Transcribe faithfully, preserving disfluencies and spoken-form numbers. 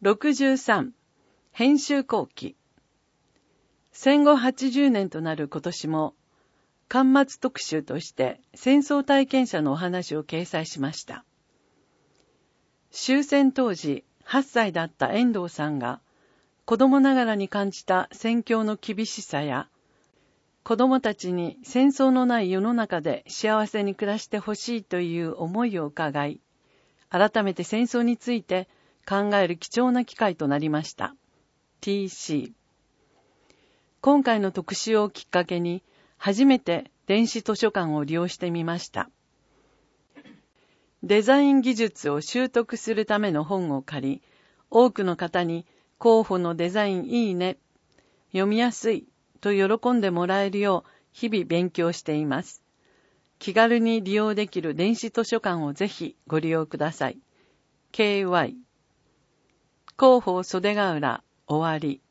ろくじゅうさん、編集後期。戦後はちじゅうねんとなる今年も、巻末特集として戦争体験者のお話を掲載しました。終戦当時はっさいだった遠藤さんが、子供ながらに感じた戦況の厳しさや、子供たちに戦争のない世の中で幸せに暮らしてほしいという思いを伺い、改めて戦争について考える貴重な機会となりました。ティーシー。今回の特集をきっかけに、初めて電子図書館を利用してみました。デザイン技術を習得するための本を借り、多くの方に候補のデザインいいね、読みやすいと喜んでもらえるよう日々勉強しています。気軽に利用できる電子図書館をぜひご利用ください。ケーワイ 広報袖ヶ浦終わり。